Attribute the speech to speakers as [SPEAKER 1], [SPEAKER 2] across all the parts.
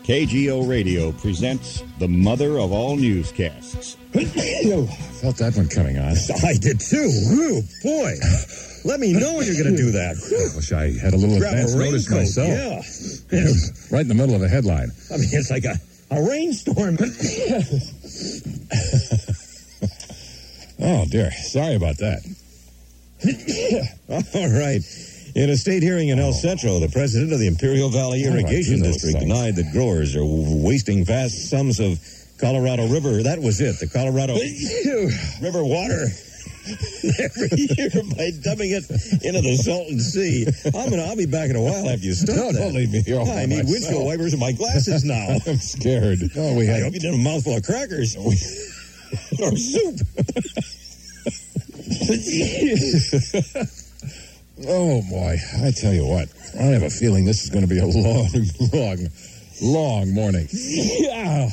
[SPEAKER 1] KGO Radio presents the mother of all newscasts.
[SPEAKER 2] Felt that one coming on.
[SPEAKER 3] I did too. Ooh, boy. Let me know when you're going to do that.
[SPEAKER 2] I wish I had a little advance notice myself.
[SPEAKER 3] Yeah.
[SPEAKER 2] Right in the middle of a headline.
[SPEAKER 3] I mean, it's like a rainstorm.
[SPEAKER 2] Oh, dear. Sorry about that.
[SPEAKER 3] All right. In a state hearing in El Centro, the president of the Imperial Valley Irrigation District denied that growers are wasting vast sums of Colorado River. That was it, the Colorado River water every year by dumping it into the Salton Sea. I'll be back in a while after you stop that.
[SPEAKER 2] Don't leave me here all
[SPEAKER 3] I
[SPEAKER 2] by
[SPEAKER 3] need
[SPEAKER 2] myself.
[SPEAKER 3] windshield wipers in my glasses now.
[SPEAKER 2] I'm scared. Oh,
[SPEAKER 3] I hope you did a mouthful of crackers. Or soup.
[SPEAKER 2] Oh, boy. I tell you what. I have a feeling this is going to be a long morning.
[SPEAKER 3] Yeah.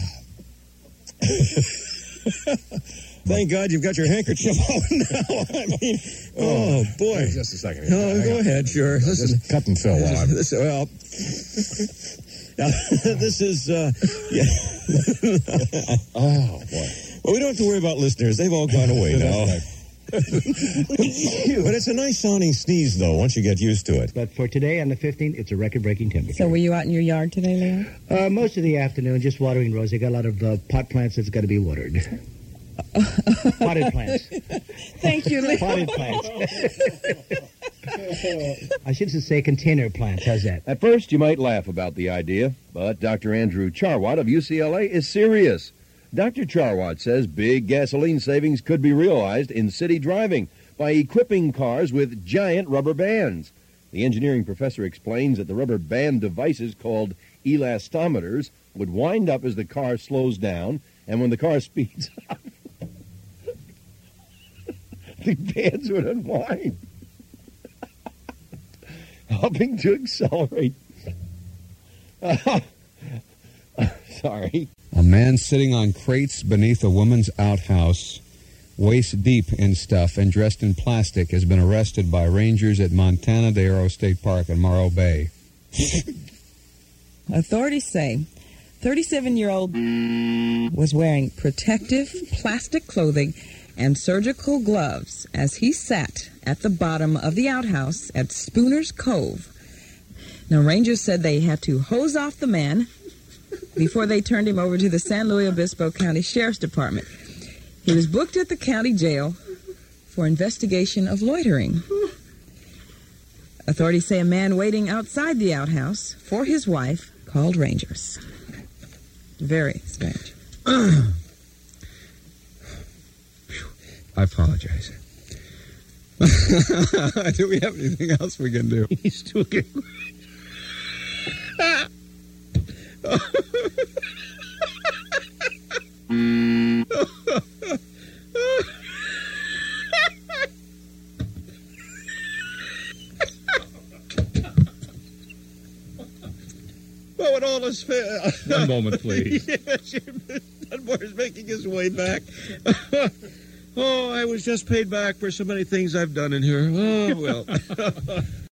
[SPEAKER 3] Thank God you've got your handkerchief out now. I mean, oh, boy.
[SPEAKER 2] Just a second.
[SPEAKER 3] No, go ahead, sure.
[SPEAKER 2] Just cut and fill while I'm...
[SPEAKER 3] This is, yeah.
[SPEAKER 2] Oh, boy.
[SPEAKER 3] Well, we don't have to worry about listeners. They've all gone away now. But it's a nice sounding sneeze, though, once you get used to it.
[SPEAKER 4] But for today, on the 15th, it's a record-breaking temperature.
[SPEAKER 5] So were you out in your yard today, Leon?
[SPEAKER 4] Most of the afternoon, just watering rows. They got a lot of pot plants that's got to be watered. Potted plants.
[SPEAKER 5] Thank you, Leon.
[SPEAKER 4] Potted plants. I should say container plants. How's that?
[SPEAKER 6] At first, you might laugh about the idea, but Dr. Andrew Charwat of UCLA is serious. Dr. Charwat says big gasoline savings could be realized in city driving by equipping cars with giant rubber bands. The engineering professor explains that the rubber band devices called elastometers would wind up as the car slows down, and when the car speeds up, the bands would unwind, helping to accelerate. Sorry.
[SPEAKER 7] A man sitting on crates beneath a woman's outhouse, waist deep in stuff and dressed in plastic, has been arrested by rangers at Montana de Oro State Park in Morro Bay.
[SPEAKER 5] Authorities say 37-year-old was wearing protective plastic clothing and surgical gloves as he sat at the bottom of the outhouse at Spooner's Cove. Now, rangers said they had to hose off the man before they turned him over to the San Luis Obispo County Sheriff's Department. He was booked at the county jail for investigation of loitering. Authorities say a man waiting outside the outhouse for his wife called rangers. Very strange.
[SPEAKER 7] I apologize. Do we have anything else we can do?
[SPEAKER 6] He's still getting...
[SPEAKER 3] Well, when all is fair...
[SPEAKER 7] One moment, please.
[SPEAKER 3] Yes, Dunmore is making his way back. Oh, I was just paid back for so many things I've done in here. Oh, well.